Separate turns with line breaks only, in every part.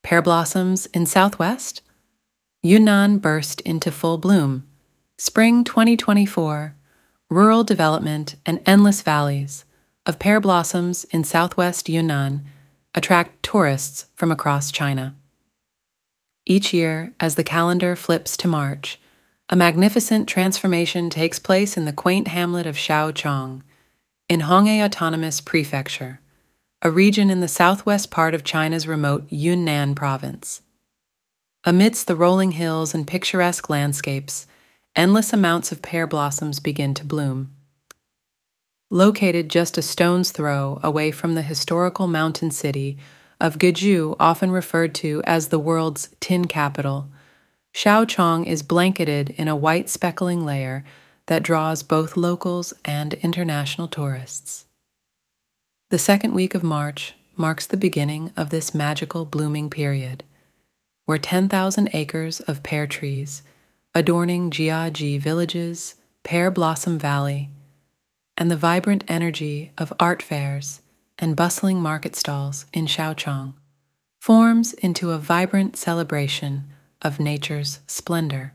Pear blossoms in Southwest? Yunnan burst into full bloom. Spring 2024, rural development and endless valleys of pear blossoms in Southwest Yunnan attract tourists from across China. Each year, as the calendar flips to March, a magnificent transformation takes place in the quaint hamlet of Shaochong, in Honghe Autonomous Prefecture, a region in the southwest part of China's remote Yunnan province. Amidst the rolling hills and picturesque landscapes, endless amounts of pear blossoms begin to bloom. Located just a stone's throw away from the historical mountain city of Guizhou, often referred to as the world's tin capital, Shaochong is blanketed in a white speckling layer that draws both locals and international tourists. The second week of March marks the beginning of this magical blooming period, where 10,000 acres of pear trees, adorning Jiaji villages, Pear Blossom Valley, and the vibrant energy of art fairs and bustling market stalls in Shaochong, forms into a vibrant celebration of nature's splendor.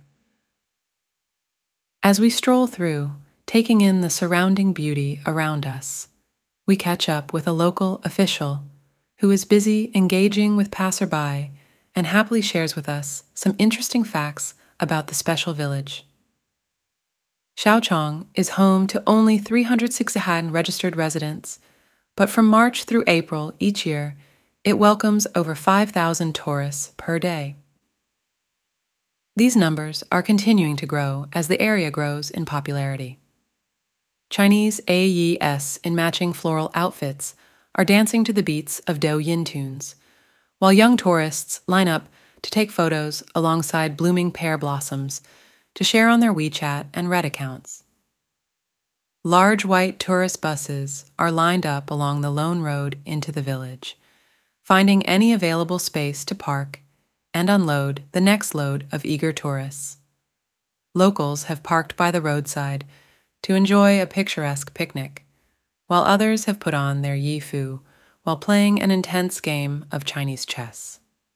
As we stroll through, taking in the surrounding beauty around us, we catch up with a local official who is busy engaging with passerby and happily shares with us some interesting facts about the special village. Shaochong is home to only 361 registered residents, but from March through April each year, it welcomes over 5,000 tourists per day. These numbers are continuing to grow as the area grows in popularity. Chinese AES in matching floral outfits are dancing to the beats of Douyin tunes, while young tourists line up to take photos alongside blooming pear blossoms to share on their WeChat and Red accounts. Large white tourist buses are lined up along the lone road into the village, finding any available space to park and unload the next load of eager tourists. Locals have parked by the roadside to enjoy a picturesque picnic, while others have put on their yifu while playing an intense game of Chinese chess.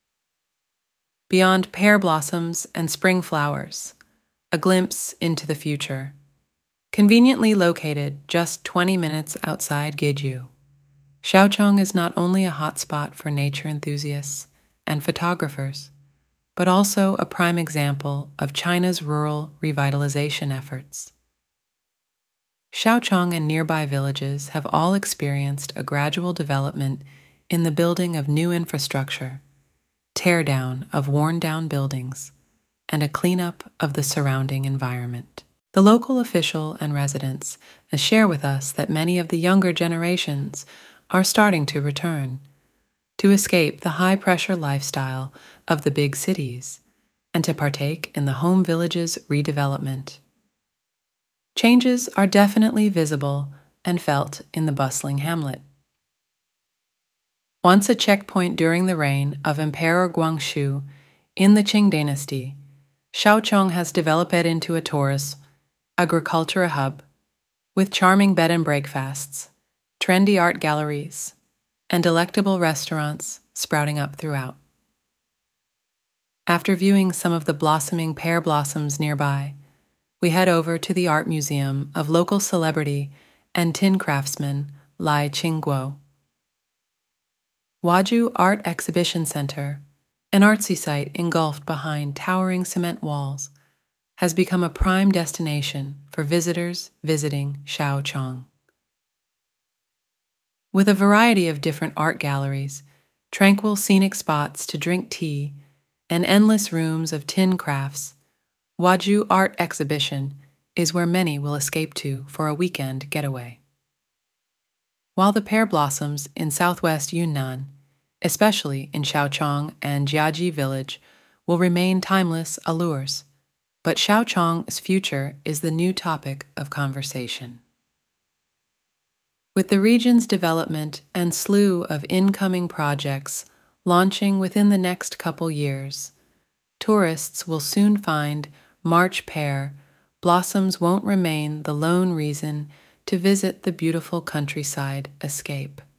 Beyond pear blossoms and spring flowers, a glimpse into the future. Conveniently located just 20 minutes outside Guizhou, Shaochong is not only a hotspot for nature enthusiasts and photographers, but also a prime example of China's rural revitalization efforts. Shaochong and nearby villages have all experienced a gradual development in the building of new infrastructure, tear down of worn-down buildings, and a cleanup of the surrounding environment. The local official and residents share with us that many of the younger generations are starting to return, to escape the high-pressure lifestyle of the big cities and to partake in the home village's redevelopment. Changes are definitely visible and felt in the bustling hamlet. Once a checkpoint during the reign of Emperor Guangxu in the Qing dynasty, Shaochong has developed into a tourist agriculture hub with charming bed and breakfasts, trendy art galleries, and delectable restaurants sprouting up throughout. After viewing some of the blossoming pear blossoms nearby, we head over to the art museum of local celebrity and tin craftsman Lai Qingguo. Waju Art Exhibition Center, an artsy site engulfed behind towering cement walls, has become a prime destination for visitors visiting Shaochong. With a variety of different art galleries, tranquil scenic spots to drink tea, and endless rooms of tin crafts, Waju Art Exhibition is where many will escape to for a weekend getaway. While the pear blossoms in southwest Yunnan, especially in Shaochong and Jiaji village, will remain timeless allures, but Shaochong's future is the new topic of conversation. With the region's development and slew of incoming projects launching within the next couple years, tourists will soon find March pear blossoms won't remain the lone reason to visit the beautiful countryside escape.